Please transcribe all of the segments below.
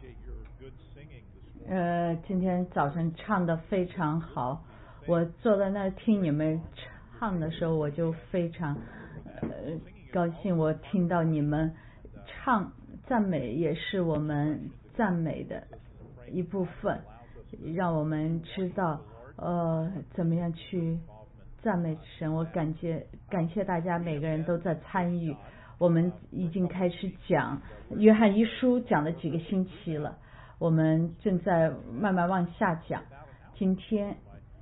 今天早晨唱得非常好，我坐在那儿听你们唱的时候，我就非常高兴。我听到你们唱赞美，也是我们赞美的一部分，让我们知道怎么样去赞美神。我感谢大家每个人都在参与。我们已经开始讲约翰一书，讲了几个星期了，我们正在慢慢往下讲。今天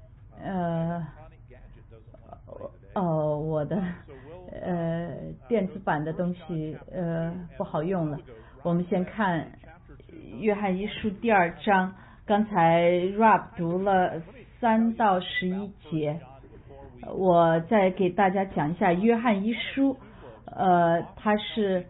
我的电子版的东西不好用了。我们先看约翰一书第2章，刚才 Rob 读了3到11节，我再给大家讲一下约翰一书。它是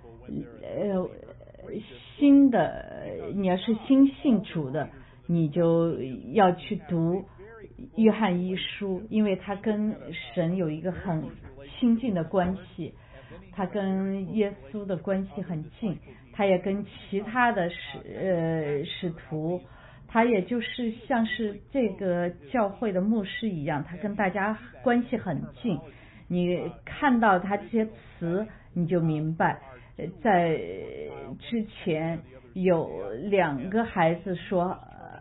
新的，你要是新信主的，你就要去读约翰一书，因为它跟神有一个很亲近的关系，它跟耶稣的关系很近，它也跟其他的使徒，他也就是像是这个教会的牧师一样，他跟大家关系很近。你看到他这些词，你就明白，在之前有2个孩子说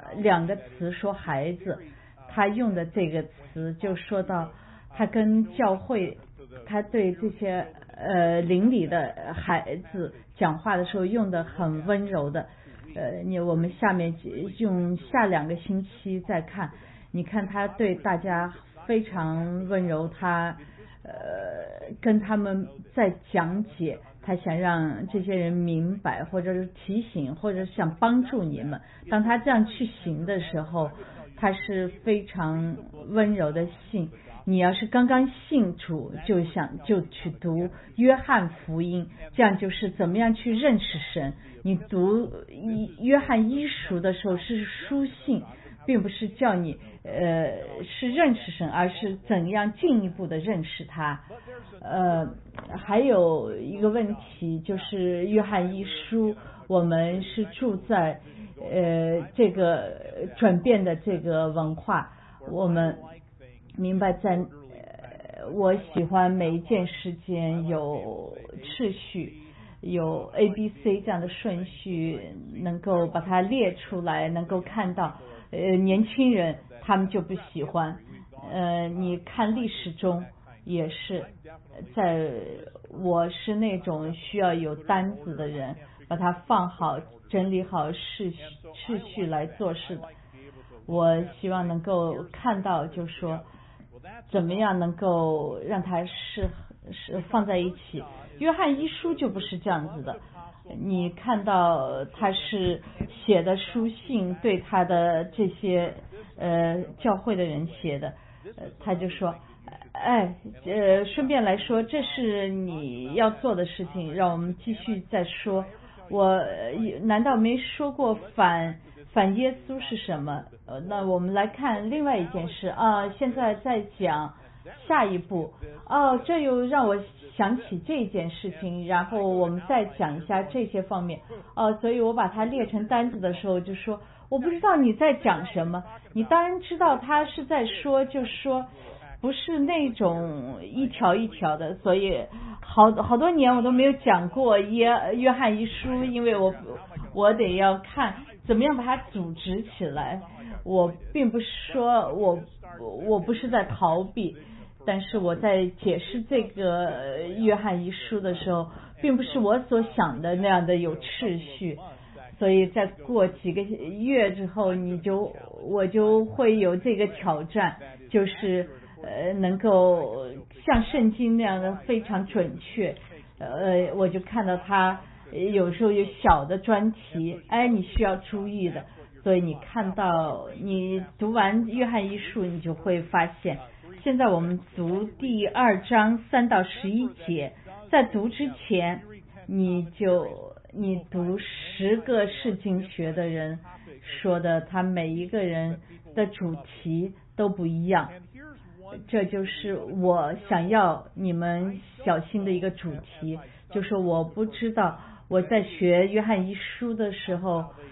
2个词说孩子，他用的这个词就说到他跟教会，他对这些邻里的孩子讲话的时候用的很温柔的。我们下面用下2个星期再看，你看他对大家非常温柔，他跟他们在讲解，他想让这些人明白，或者是提醒，或者想帮助你们。当他这样去行的时候，他是非常温柔的信。你要是刚刚信主，就去读约翰福音，这样就是怎么样去认识神。你读约翰一书的时候是书信，并不是叫你是认识神，而是怎样进一步的认识他。还有一个问题就是约翰一书，我们是住在这个转变的这个文化，我们明白我喜欢每一件事间有秩序，有 ABC 这样的顺序，能够把它列出来，能够看到年轻人他们就不喜欢。你看历史中也是，我是那种需要有单子的人，把它放好，整理好秩序来做事的。我希望能够看到，就是说怎么样能够让它是放在一起。约翰一书就不是这样子的，你看到他是写的书信，对他的这些教会的人写的，他就说顺便来说，这是你要做的事情，让我们继续再说。我难道没说过反耶稣是什么？那我们来看另外一件事啊，现在在讲下一步。这又让我想起这件事情，然后我们再讲一下这些方面。所以我把它列成单子的时候就说，我不知道你在讲什么。你当然知道他是在说，就说不是那种一条一条的，所以好多年我都没有讲过约翰一书，因为我得要看怎么样把它组织起来。我并不是说我不是在逃避，但是我在解释这个约翰一书的时候，并不是我所想的那样的有秩序。所以再过几个月之后，我就会有这个挑战，就是能够像圣经那样的非常准确。我就看到他有时候有小的专题，你需要注意的。所以你看到你读完约翰一书，你就会发现。现在我们读第2章3到11节，在读之前，你读10个释经学的人说的，他每一个人的主题都不一样。这就是我想要你们小心的一个主题，就是我不知道我在学约翰一书的时候，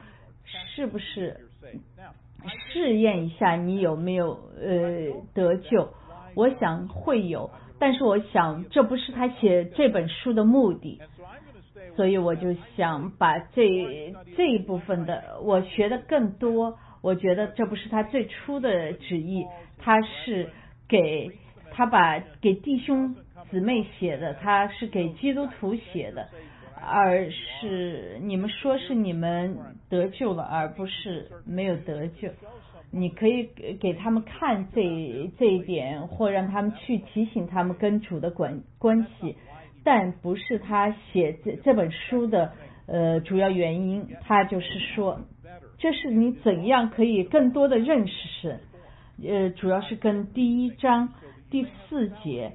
是不是试验一下你有没有得救？我想会有，但是我想这不是他写这本书的目的，所以我就想把这一部分的我学的更多。我觉得这不是他最初的旨意，他是给弟兄姊妹写的，他是给基督徒写的，而是你们说是你们得救了，而不是没有得救。你可以给他们看这一点，或让他们去提醒他们跟主的关系，但不是他写这本书的主要原因。他就是说，这是你怎样可以更多的认识神，主要是跟第1章第4节，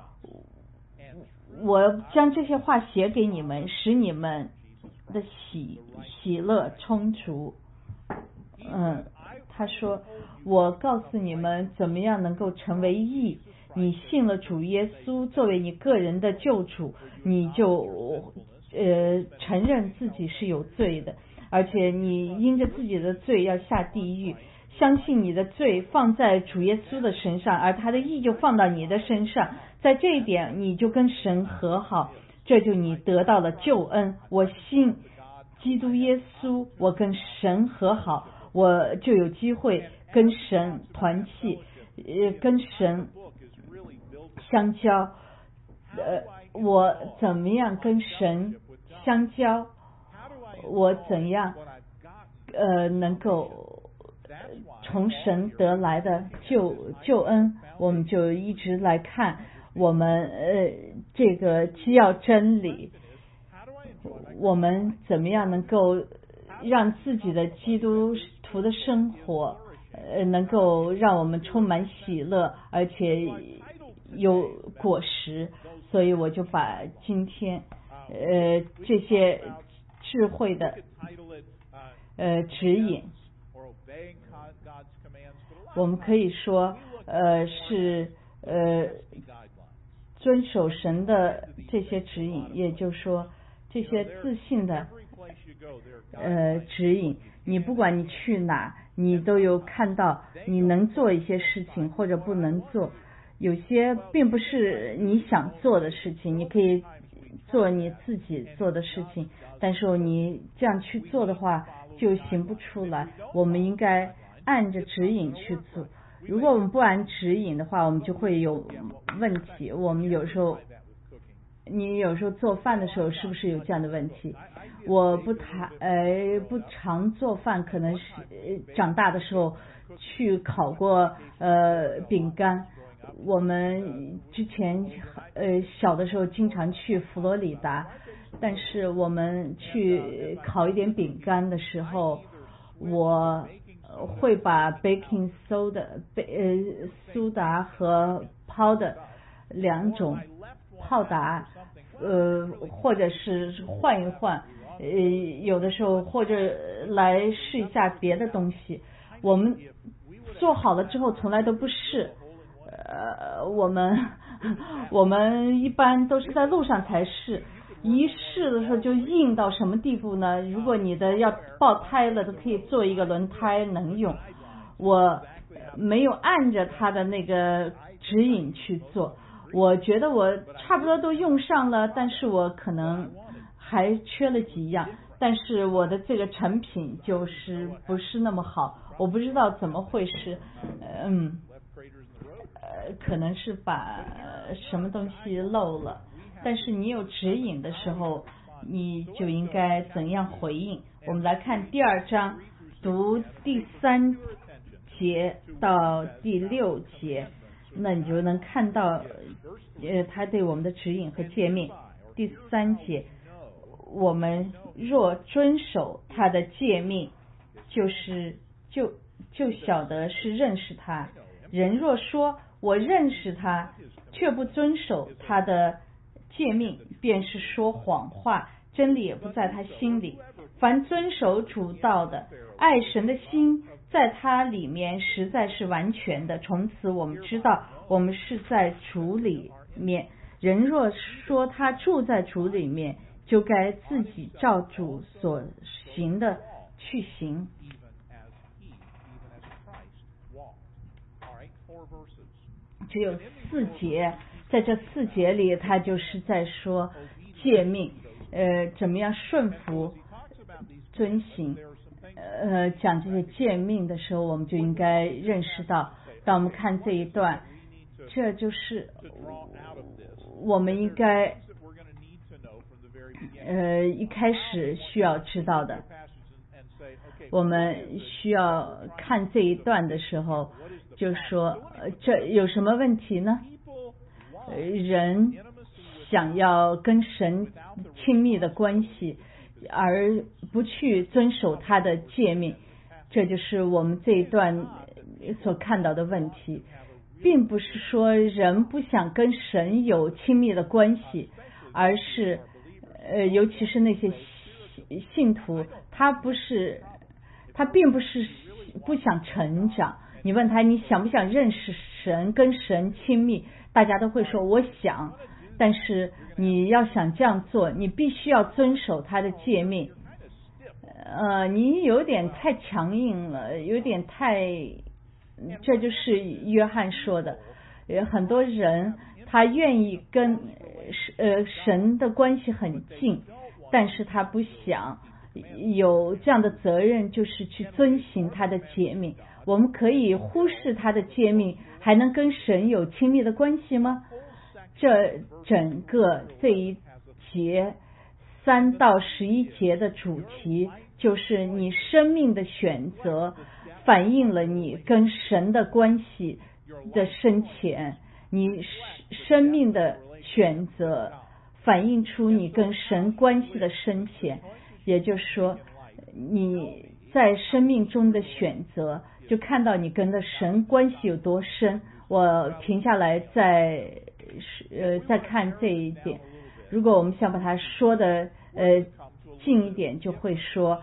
我将这些话写给你们，使你们的喜乐充足。他说，我告诉你们怎么样能够成为义。你信了主耶稣作为你个人的救主，你就承认自己是有罪的，而且你因着自己的罪要下地狱，相信你的罪放在主耶稣的身上，而他的义就放到你的身上，在这一点你就跟神和好，这就你得到了救恩。我信基督耶稣，我跟神和好，我就有机会跟神团契，跟神相交。我怎么样跟神相交？我怎样能够从神得来的救恩？我们就一直来看我们这个基要真理，我们怎么样能够让自己的基督徒的生活能够让我们充满喜乐，而且有果实。所以我就把今天这些智慧的指引，我们可以说是遵守神的这些指引，也就是说这些自信的指引，你不管你去哪，你都有看到你能做一些事情或者不能做，有些并不是你想做的事情，你可以做你自己做的事情，但是你这样去做的话就行不出来。我们应该按着指引去做，如果我们不按指引的话，我们就会有问题。我们你有时候做饭的时候是不是有这样的问题？我不常做饭，可能是长大的时候去烤过饼干。我们之前小的时候经常去佛罗里达，但是我们去烤一点饼干的时候，我会把 baking soda 苏打和powder 2种泡打或者是换一换，有的时候或者来试一下别的东西。我们做好了之后从来都不试，我们一般都是在路上才试，一试的时候就硬到什么地步呢？如果你的要爆胎了，都可以做一个轮胎能用。我没有按着他的那个指引去做，我觉得我差不多都用上了，但是我可能还缺了几样，但是我的这个成品就是不是那么好，我不知道怎么回事，可能是把什么东西漏了。但是你有指引的时候，你就应该怎样回应。我们来看第2章，读第3节到第6节，那你就能看到他对我们的指引和诫命。第3节，我们若遵守他的诫命，就晓得是认识他。人若说我认识他，却不遵守他的诫命，便是说谎话，真理也不在他心里。凡遵守主道的，爱神的心在他里面实在是完全的。从此我们知道我们是在主里面。人若说他住在主里面，就该自己照主所行的去行。只有4节，在这4节里，他就是在说诫命，怎么样顺服、遵行。讲这些诫命的时候，我们就应该认识到，当我们看这一段，这就是我们应该一开始需要知道的。我们需要看这一段的时候，就说这有什么问题呢？人想要跟神亲密的关系，而不去遵守他的诫命，这就是我们这一段所看到的问题。并不是说人不想跟神有亲密的关系，而是尤其是那些信徒，他并不是不想成长。你问他你想不想认识神，跟神亲密，大家都会说我想。但是你要想这样做，你必须要遵守他的诫命。你有点太强硬了，有点太，这就是约翰说的，很多人他愿意跟神的关系很近，但是他不想有这样的责任，就是去遵行他的诫命。我们可以忽视他的诫命，还能跟神有亲密的关系吗？这整个这一节3到11节的主题就是你生命的选择反映了你跟神的关系的深浅，你生命的选择反映出你跟神关系的深浅。也就是说，你在生命中的选择就看到你跟的神关系有多深。我停下来再看这一点。如果我们想把它说的近一点，就会说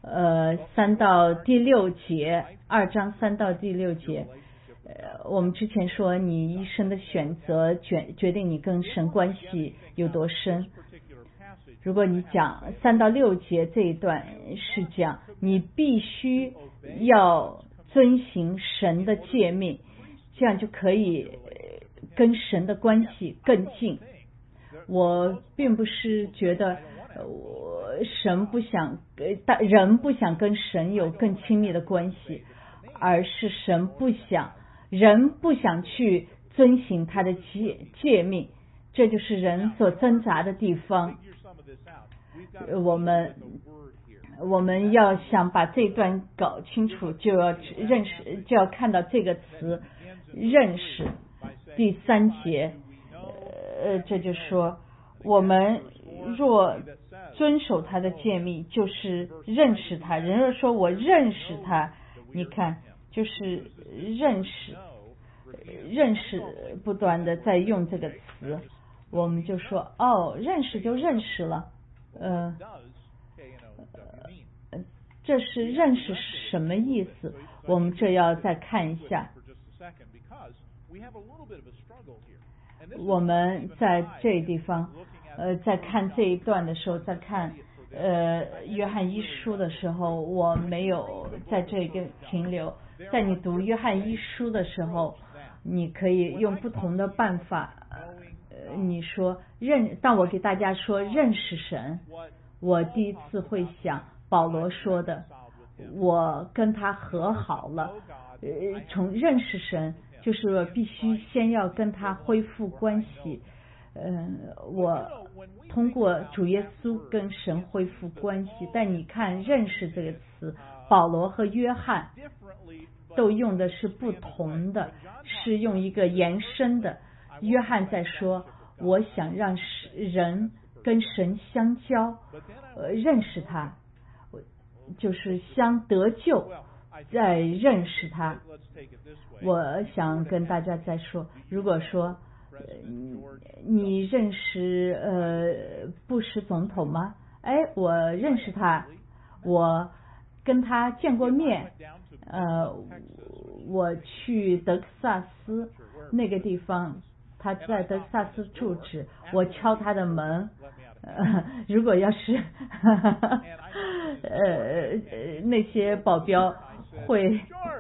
3到第6节，2章3到第6节。我们之前说你一生的选择决定你跟神关系有多深。如果你讲3到6节这一段是讲你必须要遵行神的诫命，这样就可以跟神的关系更近。我并不是觉得人不想跟神有更亲密的关系，而是人不想去遵行他的诫命，这就是人所挣扎的地方。我们要想把这段搞清楚，就要看到这个词认识。第3节这就说我们若遵守他的诫命，就是认识他。人若说我认识他，你看就是认识不断的在用这个词，我们就说认识就认识了。这是认识什么意思？我们这要再看一下。我们在这地方在看这一段的时候，在看约翰一书的时候，我没有在这个停留。在你读约翰一书的时候，你可以用不同的办法。你说当我给大家说认识神，我第一次会想保罗说的，我跟他和好了。从认识神就是必须先要跟他恢复关系。我通过主耶稣跟神恢复关系。但你看认识这个词，保罗和约翰都用的是不同的，是用一个延伸的。约翰在说我想让人跟神相交，认识他，就是相得救，再认识他。我想跟大家再说，如果说你认识布什总统吗？我认识他，我跟他见过面。我去德克萨斯那个地方，他在德克萨斯住址，我敲他的门。如果要是那些保镖会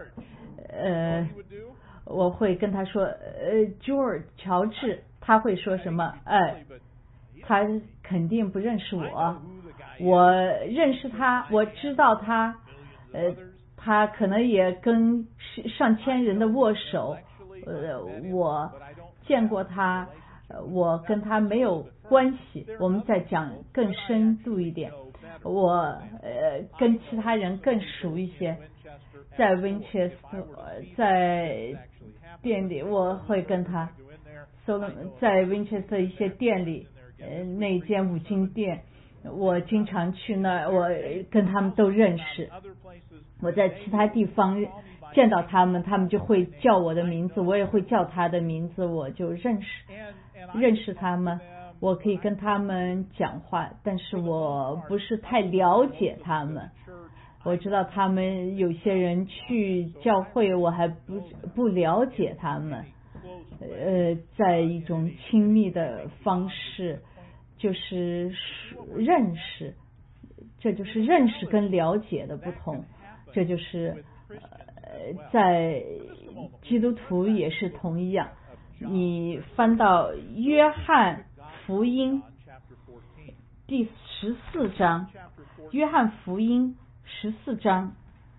我会跟他说George 乔治，他会说什么？他肯定不认识我认识他，我知道他，他可能也跟上千人的握手，我见过他，我跟他没有关系。我们再讲更深度一点，我跟其他人更熟一些。在 Winchester， 在店里我会跟他，在 Winchester 一些店里，那间五金店，我经常去那，我跟他们都认识。我在其他地方见到他们，他们就会叫我的名字，我也会叫他的名字，我就认识他们。我可以跟他们讲话，但是我不是太了解他们。我知道他们有些人去教会，我还不了解他们。在一种亲密的方式，就是认识，这就是认识跟了解的不同。这就是在基督徒也是同一样。你翻到约翰福音第14章，约翰福音14章，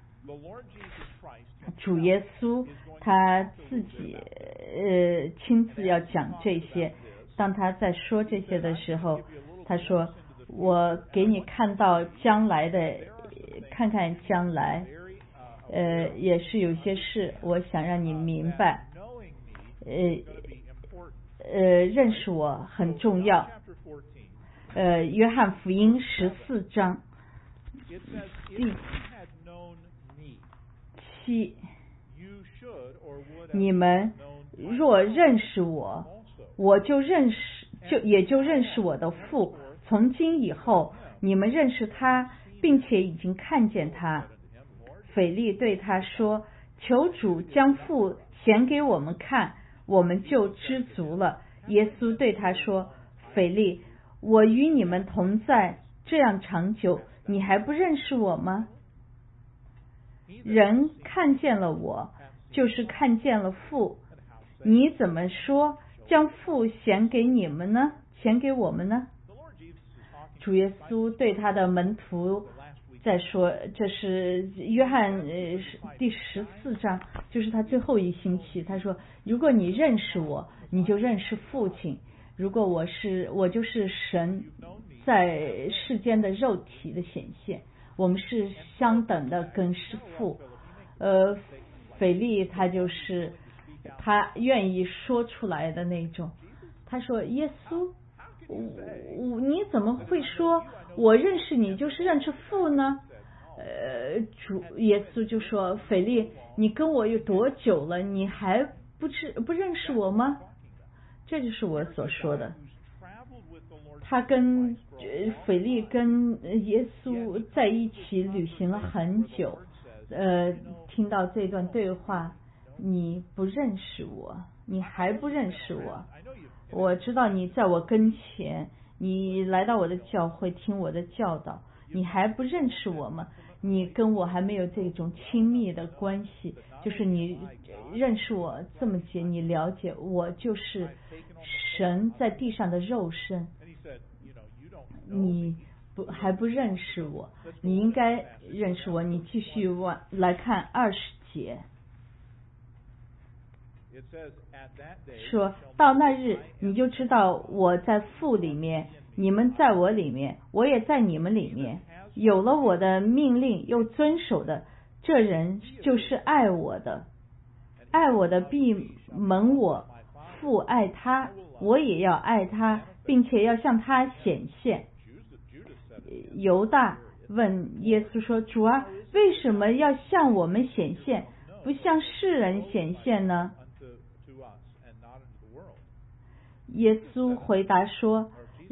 主耶稣他自己亲自要讲这些。当他在说这些的时候，他说我给你看到将来的，看看将来，也是有些事我想让你明白，认识我很重要。约翰福音14章第7，你们若认识我，我就也就认识我的父。从今以后，你们认识他，并且已经看见他。腓力对他说：求主将父显给我们看，我们就知足了。耶稣对他说：腓力，我与你们同在这样长久，你还不认识我吗？人看见了我，就是看见了父。你怎么说将父显给你们呢？显给我们呢？主耶稣对他的门徒在说，这是约翰第14章，就是他最后一星期。他说，如果你认识我，你就认识父亲。如果我就是神在世间的肉体的显现，我们是相等的，跟是父。腓力他就是他愿意说出来的那种。他说，耶稣，你怎么会说我认识你就是认识父呢？主耶稣就说，腓力，你跟我有多久了，你还不认识我吗？这就是我所说的。他跟腓力跟耶稣在一起旅行了很久，听到这段对话，你不认识我，你还不认识我。我知道你在我跟前，你来到我的教会听我的教导，你还不认识我吗？你跟我还没有这种亲密的关系，就是你认识我这么久，你了解我就是神在地上的肉身，你还不认识我，你应该认识我。你继续来看20节，说到那日，你就知道我在父里面，你们在我里面，我也在你们里面。有了我的命令又遵守的，这人就是爱我的。爱我的必蒙我父爱他，我也要爱他，并且要向他显现。犹大问耶稣说，主啊，为什么要向我们显现，不向世人显现呢？耶稣回答说，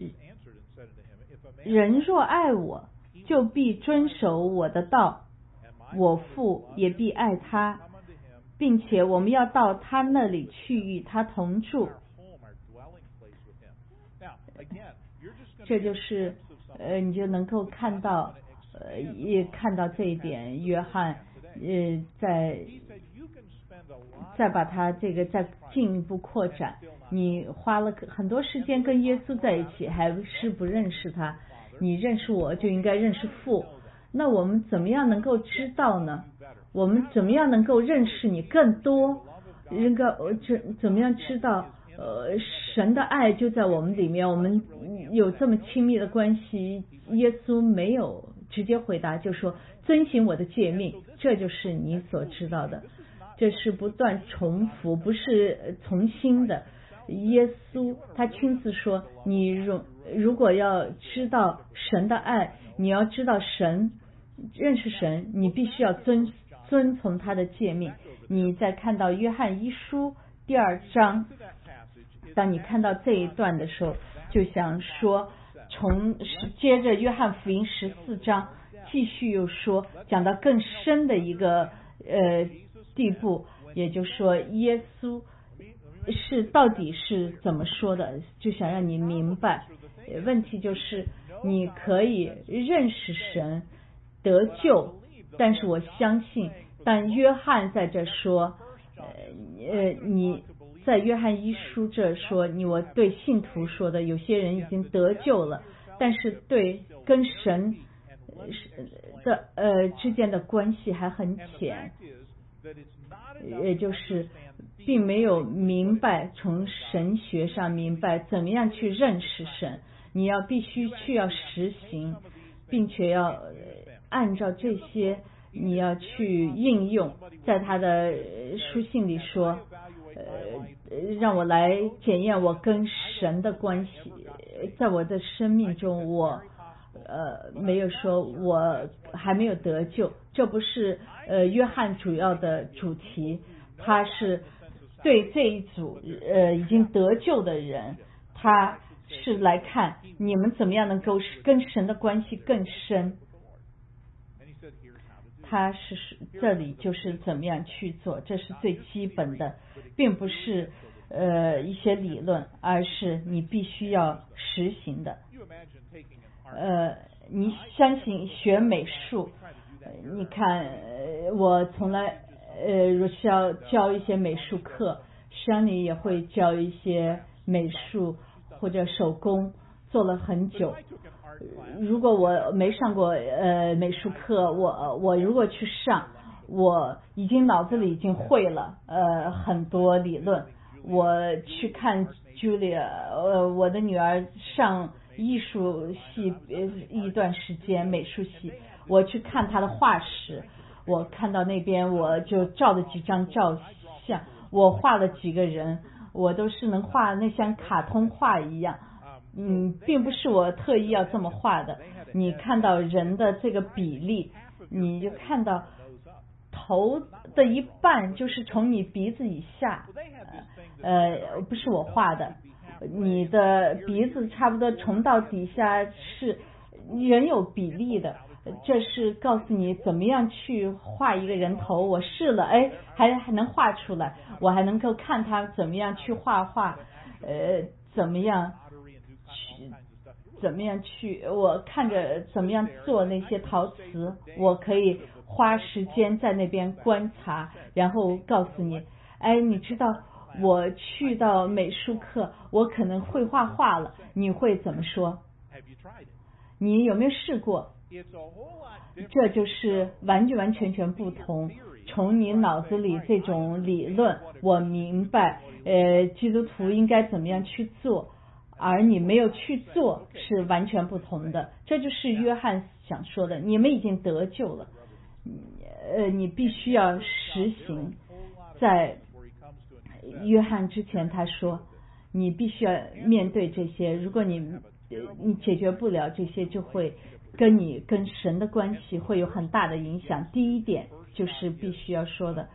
人若爱我，就必遵守我的道，我父也必爱他，并且我们要到他那里去与他同住。这就是你就能够看到也看到这一点，约翰再把他这个再进一步扩展。你花了很多时间跟耶稣在一起，还是不认识他？你认识我就应该认识父。那我们怎么样能够知道呢？我们怎么样能够认识你更多？怎么样知道神的爱就在我们里面？我们有这么亲密的关系，耶稣没有直接回答，就说遵行我的诫命，这就是你所知道的。这是不断重复，不是从新的。耶稣他亲自说，你如果要知道神的爱，你要知道神，认识神，你必须要遵从他的诫命。你在看到约翰一书第2章，当你看到这一段的时候，就想说接着约翰福音14章继续又说，讲到更深的一个地步，也就是说耶稣到底是怎么说的，就想让你明白。问题就是你可以认识神得救，但是我相信，但约翰在这说你在约翰一书这说我对信徒说的，有些人已经得救了，但是对跟神的之间的关系还很浅，也就是并没有明白从神学上明白怎么样去认识神。你必须要实行，并且要按照这些你要去应用。在他的书信里说让我来检验我跟神的关系。在我的生命中我没有说我还没有得救，这不是约翰主要的主题，他是对这一组已经得救的人，他是来看你们怎么样能够跟神的关系更深。他是这里就是怎么样去做，这是最基本的，并不是一些理论，而是你必须要实行的。你相信学美术，你看我从来如需要教一些美术课，乡里也会教一些美术或者手工，做了很久。如果我没上过美术课，我如果去上，我已经脑子里已经会了很多理论。我去看 Julia 我的女儿上艺术系一段时间，美术系，我去看她的画室，我看到那边我就照了几张照相，我画了几个人，我都是能画那像卡通画一样。并不是我特意要这么画的。你看到人的这个比例，你就看到头的一半就是从你鼻子以下，不是我画的，你的鼻子差不多从到底下是人有比例的。这是告诉你怎么样去画一个人头。我试了，还能画出来，我还能够看他怎么样去画画，怎么样去，我看着怎么样做那些陶瓷，我可以花时间在那边观察，然后告诉你，你知道我去到美术课，我可能会画画了，你会怎么说？你有没有试过？这就是完全不同。从你脑子里这种理论，我明白基督徒应该怎么样去做，而你没有去做是完全不同的。这就是约翰想说的，你们已经得救了，你必须要实行。在约翰之前他说你必须要面对这些，如果你解决不了这些，就会跟神的关系会有很大的影响。第一点就是必须要说的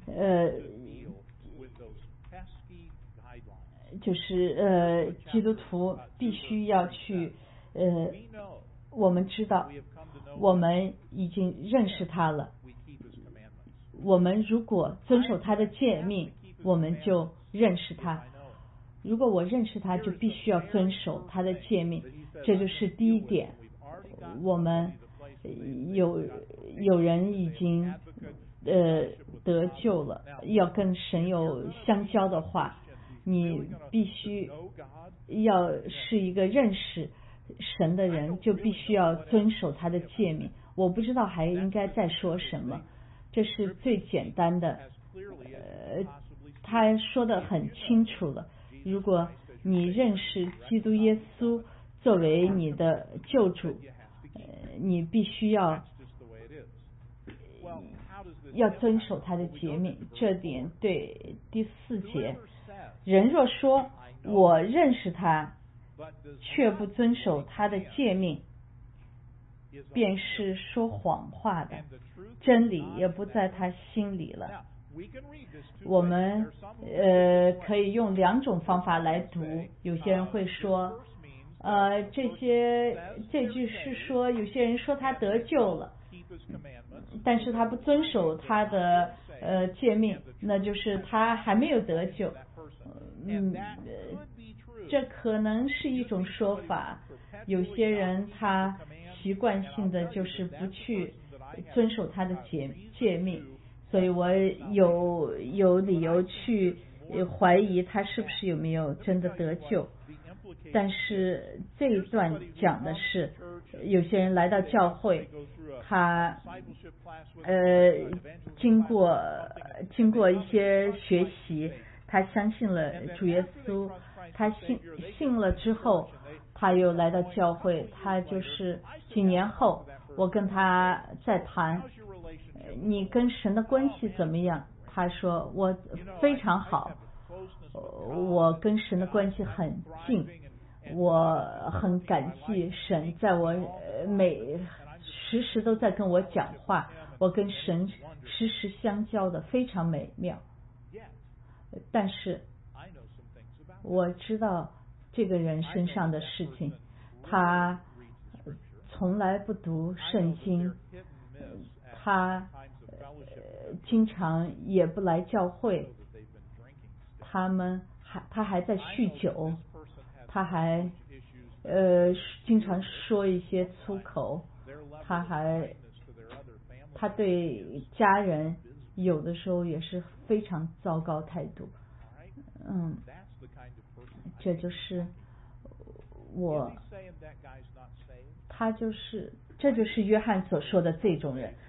就是基督徒必须要去我们知道我们已经认识他了，我们如果遵守他的诫命，我们就认识他。如果我认识他，就必须要遵守他的诫命，这就是第一点。我们有人已经得救了，要跟神有相交的话，你必须要是一个认识神的人，就必须要遵守他的诫命。我不知道还应该再说什么，这是最简单的。他说得很清楚了，如果你认识基督耶稣作为你的救主，你必须要遵守他的诫命。这点对第4节，人若说我认识他，却不遵守他的诫命，便是说谎话的，真理也不在他心里了。我们可以用2种方法来读。有些人会说这句是说有些人说他得救了，但是他不遵守他的诫命，那就是他还没有得救。这可能是一种说法。有些人他习惯性的就是不去遵守他的诫命，所以我有理由去怀疑他是不是有没有真的得救。但是这一段讲的是有些人来到教会，他经过一些学习，他相信了主耶稣，他信了之后，他又来到教会。他就是几年后，我跟他在谈你跟神的关系怎么样，他说我非常好，我跟神的关系很近，我很感激神，在我时时都在跟我讲话，我跟神时时相交的非常美妙。但是我知道这个人身上的事情，他从来不读圣经，他经常也不来教会，他还在酗酒，他还经常说一些粗口，他对家人有的时候也是非常糟糕态度。这就是这就是约翰所说的这种人。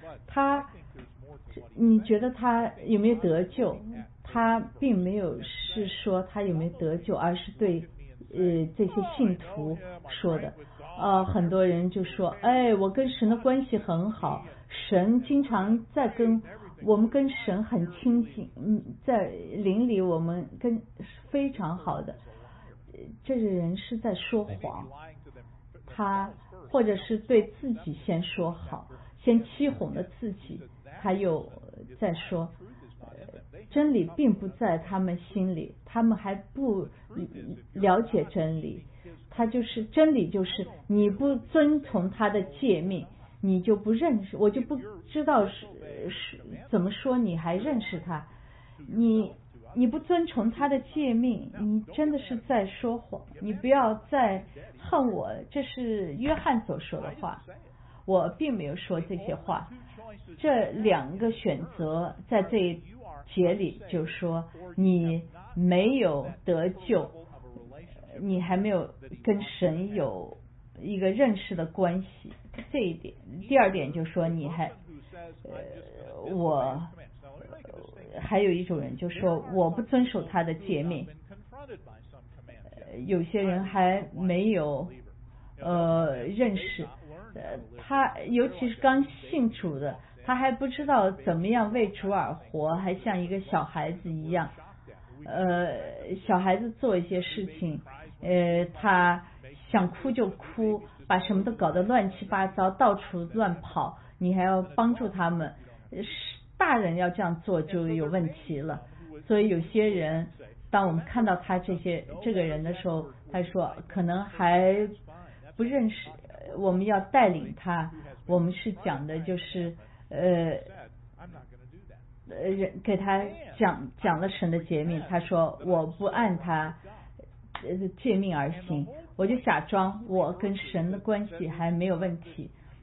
你觉得他有没有得救？他并没有是说他有没有得救，而是对这些信徒说的。很多人就说，我跟神的关系很好，神经常我们跟神很亲近，在灵里我们非常好的。这个人是在说谎，他或者是对自己先说好，先欺哄了自己，他又在说真理并不在他们心里，他们还不了解真理。他就是真理，就是你不遵从他的诫命，你就不认识，我就不知道怎么说你还认识他。你不遵从他的诫命，你真的是在说谎。你不要再恨我，这是约翰所说的话，我并没有说这些话。这2个选择在这一节里就说你没有得救，你还没有跟神有一个认识的关系，这一点。第2点就说你还有一种人就说我不遵守他的诫命。有些人还没有认识他，尤其是刚信主的，他还不知道怎么样为主而活，还像一个小孩子一样。小孩子做一些事情，他想哭就哭，把什么都搞得乱七八糟，到处乱跑，你还要帮助他们。大人要这样做就有问题了。所以有些人，当我们看到他这个人的时候，他说可能还不认识，我们要带领他。我们是讲的就是给他讲了神的诫命，他说我不按他诫命而行，我就假装我跟神的关系还没有问题。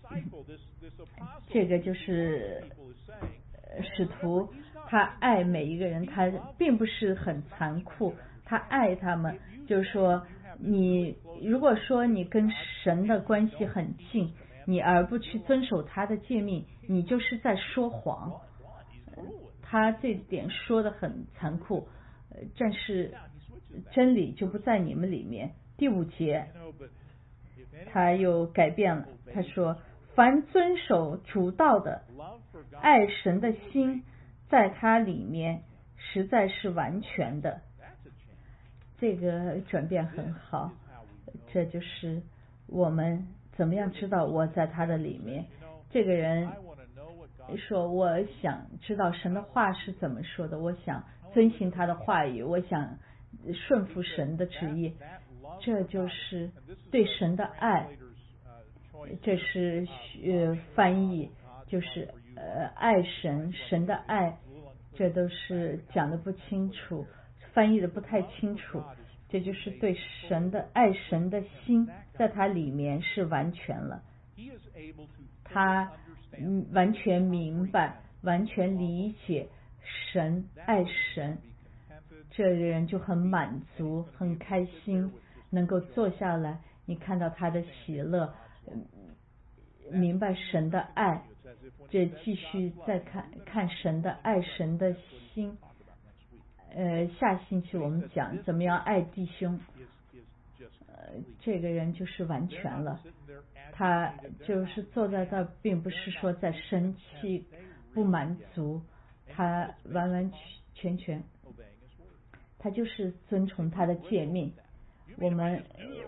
这个就是使徒，他爱每一个人，他并不是很残酷，他爱他们。就是说，你如果说你跟神的关系很近，你而不去遵守他的诫命，你就是在说谎。他这点说的很残酷，但是真理就不在你们里面。第5节他又改变了，他说凡遵守主道的，爱神的心在他里面实在是完全的。这个转变很好，这就是我们怎么样知道我在他的里面。这个人说我想知道神的话是怎么说的，我想遵循他的话语，我想顺服神的旨意，这就是对神的爱。这是翻译，就是爱神，神的爱，这都是讲的不清楚，翻译的不太清楚。这就是对神的爱，神的心在他里面是完全了，他完全明白，完全理解神，爱神，这个人就很满足，很开心，能够坐下来，你看到他的喜乐，明白神的爱，这继续再看神的爱，神的心。下星期我们讲怎么样爱弟兄，这个人就是完全了，他就是坐在这，并不是说在生气不满足，他完完全全他就是遵从他的诫命。我们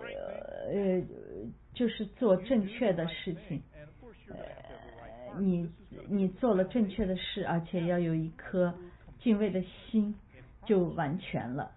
就是做正确的事情，你做了正确的事，而且要有一颗敬畏的心，就完全了。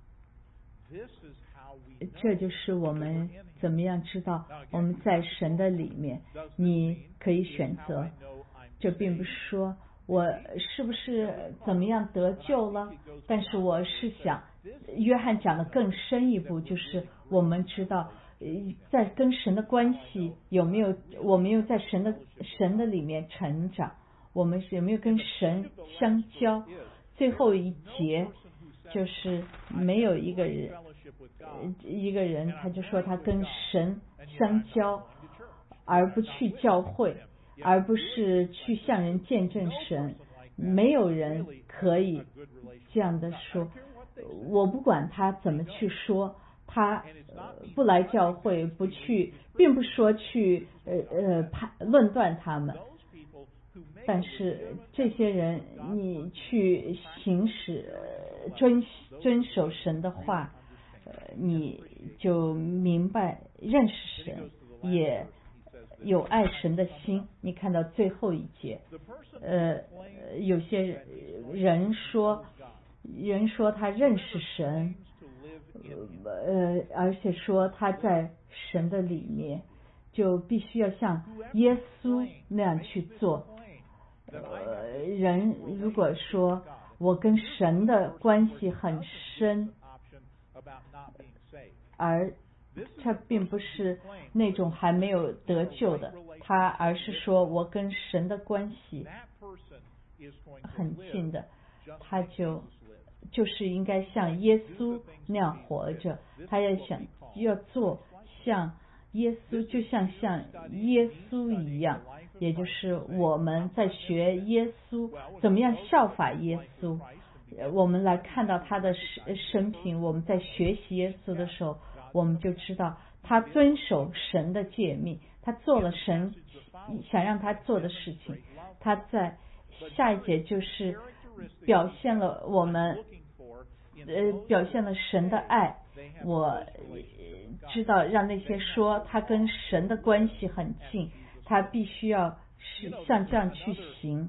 这就是我们怎么样知道我们在神的里面。你可以选择，这并不是说我是不是怎么样得救了，但是我是想约翰讲的更深一步，就是我们知道在跟神的关系有没有，我们又在神的里面成长，我们有没有跟神相交。最后一节就是没有一个人他就说他跟神相交而不去教会，而不是去向人见证神，没有人可以这样的说。我不管他怎么去说，他不来教会，不去，并不说去论断他们，但是这些人你去行使遵守神的话，你就明白认识神，也有爱神的心。你看到最后一节，有些人说他认识神，而且说他在神的里面，就必须要像耶稣那样去做。人如果说我跟神的关系很深，而他并不是那种还没有得救的，而是说我跟神的关系很近的，他就是应该像耶稣那样活着，他要做像耶稣，就像耶稣一样，也就是我们在学耶稣怎么样效法耶稣。我们来看到他的生平，我们在学习耶稣的时候，我们就知道他遵守神的诫命，他做了神想让他做的事情。他在下一节就是表现了神的爱。我知道让那些说他跟神的关系很近，他必须要像这样去行。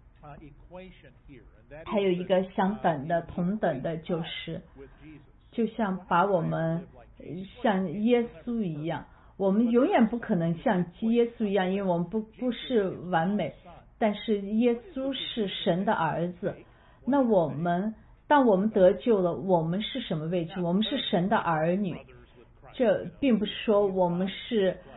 还有一个相等的同等的，就像把我们像耶稣一样，我们永远不可能像耶稣一样，因为我们不是完美，但是耶稣是神的儿子。那当我们得救了，我们是什么位置？我们是神的儿女。这并不是说我们是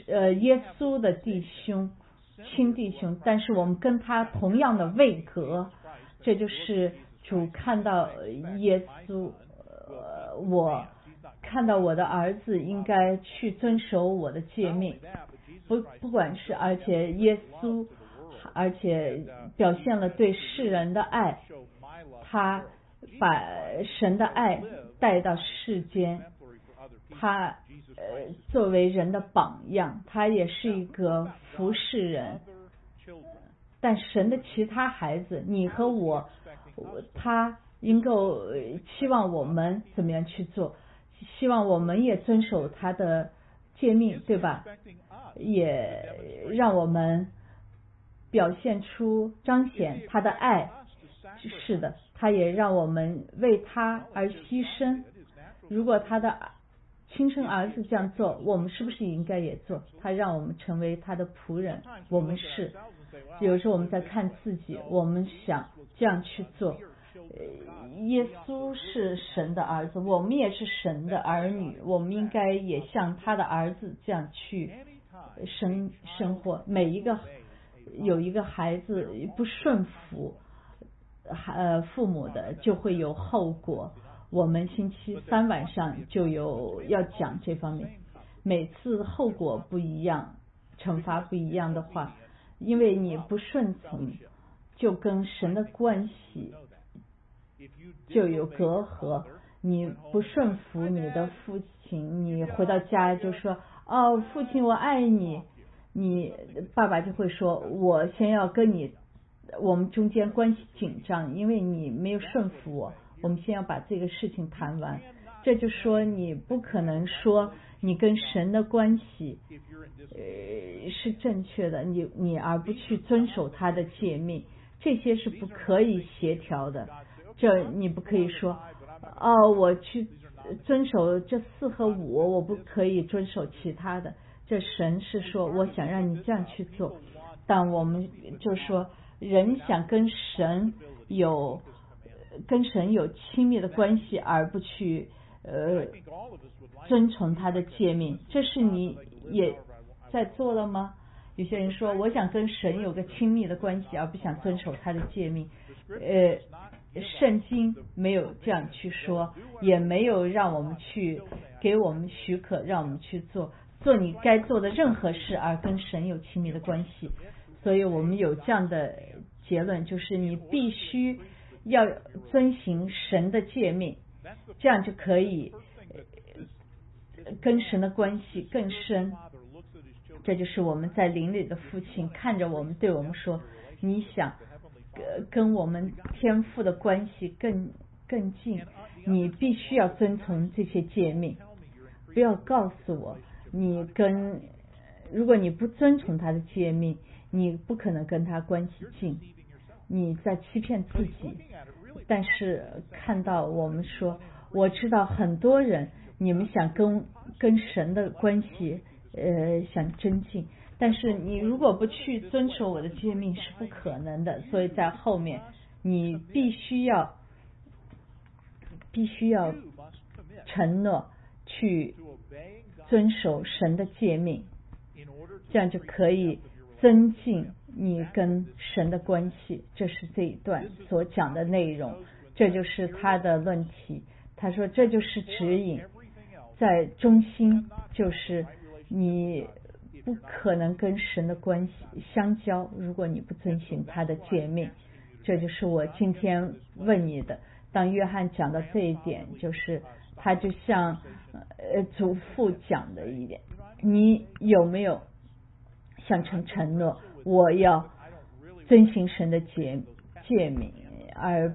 耶稣的弟兄亲弟兄，但是我们跟他同样的位格，这就是主看到耶稣，我看到我的儿子应该去遵守我的诫命，不管是而且耶稣，而且表现了对世人的爱，他把神的爱带到世间，他作为人的榜样，他也是一个服侍人。但神的其他孩子，你和我，他应够期望我们怎么样去做，希望我们也遵守他的诫命，对吧？也让我们表现出彰显他的爱。是的，他也让我们为他而牺牲。如果他的亲生儿子这样做，我们是不是应该也做？他让我们成为他的仆人，我们是。有时候我们在看自己，我们想这样去做。耶稣是神的儿子，我们也是神的儿女，我们应该也像他的儿子这样去生活。每一个有一个孩子不顺服父母的，就会有后果。我们星期三晚上就要讲这方面，每次后果不一样，惩罚不一样的话，因为你不顺从，就跟神的关系就有隔阂。你不顺服你的父亲，你回到家就说哦，父亲我爱你，你爸爸就会说我先要跟你，我们中间关系紧张，因为你没有顺服我，我们先要把这个事情谈完。这就说你不可能说你跟神的关系是正确的，你而不去遵守他的诫命，这些是不可以协调的。这你不可以说哦，我去遵守这4和5，我不可以遵守其他的。这神是说我想让你这样去做，但我们就说人想跟神有亲密的关系，而不去遵从他的诫命，这是你也在做了吗？有些人说我想跟神有个亲密的关系，而不想遵守他的诫命。圣经没有这样去说，也没有让我们去给我们许可让我们去做你该做的任何事而跟神有亲密的关系。所以我们有这样的结论，就是你必须要遵行神的诫命，这样就可以跟神的关系更深。这就是我们在灵里的父亲看着我们对我们说，你想跟我们天父的关系更近，你必须要遵从这些诫命。不要告诉我如果你不遵从他的诫命，你不可能跟他关系近，你在欺骗自己。但是看到我们说，我知道很多人你们想跟神的关系想增进，但是你如果不去遵守我的诫命是不可能的。所以在后面你必须要承诺去遵守神的诫命，这样就可以增进你跟神的关系。这是这一段所讲的内容，这就是他的论题。他说这就是指引，在中心就是你不可能跟神的关系相交，如果你不遵行他的诫命。这就是我今天问你的。当约翰讲到这一点，就是他就像祖父讲的一点，你有没有向神承诺我要遵行神的诫命，而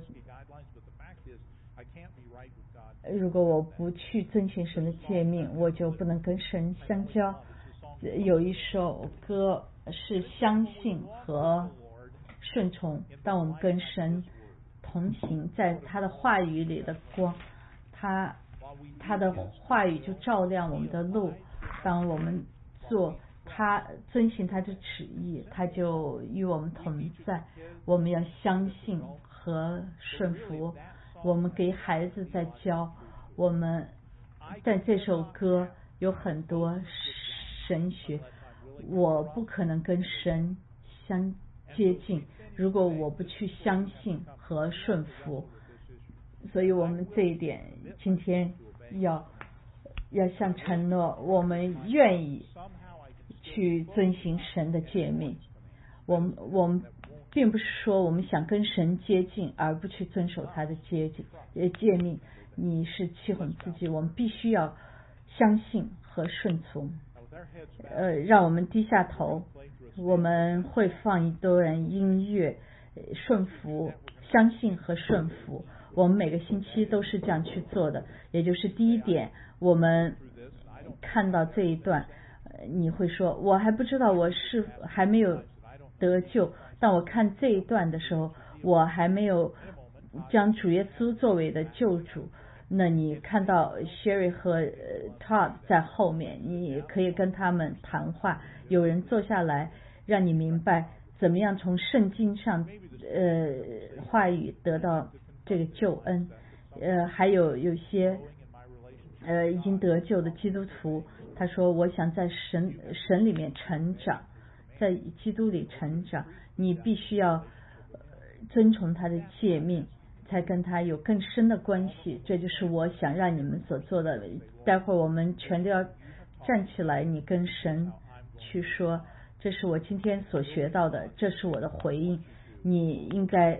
如果我不去遵行神的诫命，我就不能跟神相交。有一首歌是相信和顺从，当我们跟神同行，在他的话语里的光，他的话语就照亮我们的路。当我们遵行他的旨意，他就与我们同在。我们要相信和顺服。我们给孩子在教，我们在这首歌有很多神学， 我不可能跟神相接近，如果我不去相信和顺服。所以我们这一点今天要向承诺，我们愿意去遵行神的诫命。我们并不是说我们想跟神接近而不去遵守他的诫命，你是欺哄自己。我们必须要相信和顺从。让我们低下头，我们会放一段音乐，顺服、相信和顺服。我们每个星期都是这样去做的。也就是第一点，我们看到这一段，你会说我还不知道，我是还没有得救。当我看这一段的时候，我还没有将主耶稣作为的救主。那你看到 Sherry 和Todd 在后面，你可以跟他们谈话，有人坐下来让你明白怎么样从圣经上话语得到这个救恩。还有些已经得救的基督徒，他说我想在神里面成长，在基督里成长，你必须要遵从他的诫命，才跟他有更深的关系。这就是我想让你们所做的。待会儿我们全都要站起来，你跟神去说，这是我今天所学到的，这是我的回应。你应该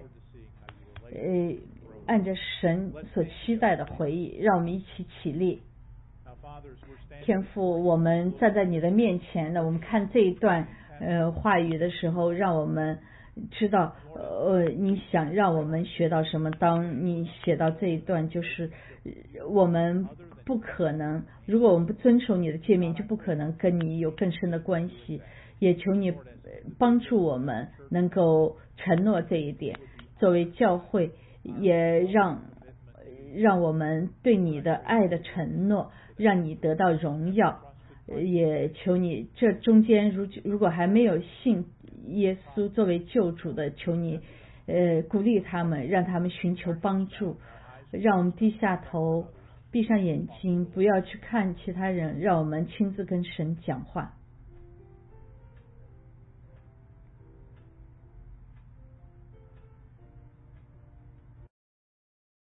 按着神所期待的回应。让我们一起起立。天父，我们站在你的面前呢，我们看这一段话语的时候，让我们知道你想让我们学到什么。当你写到这一段，就是我们不可能，如果我们不遵守你的诫命，就不可能跟你有更深的关系。也求你帮助我们能够承诺这一点，作为教会也让我们对你的爱的承诺，让你得到荣耀。也求你这中间如果还没有信耶稣作为救主的，求你鼓励他们，让他们寻求帮助。让我们低下头，闭上眼睛，不要去看其他人，让我们亲自跟神讲话。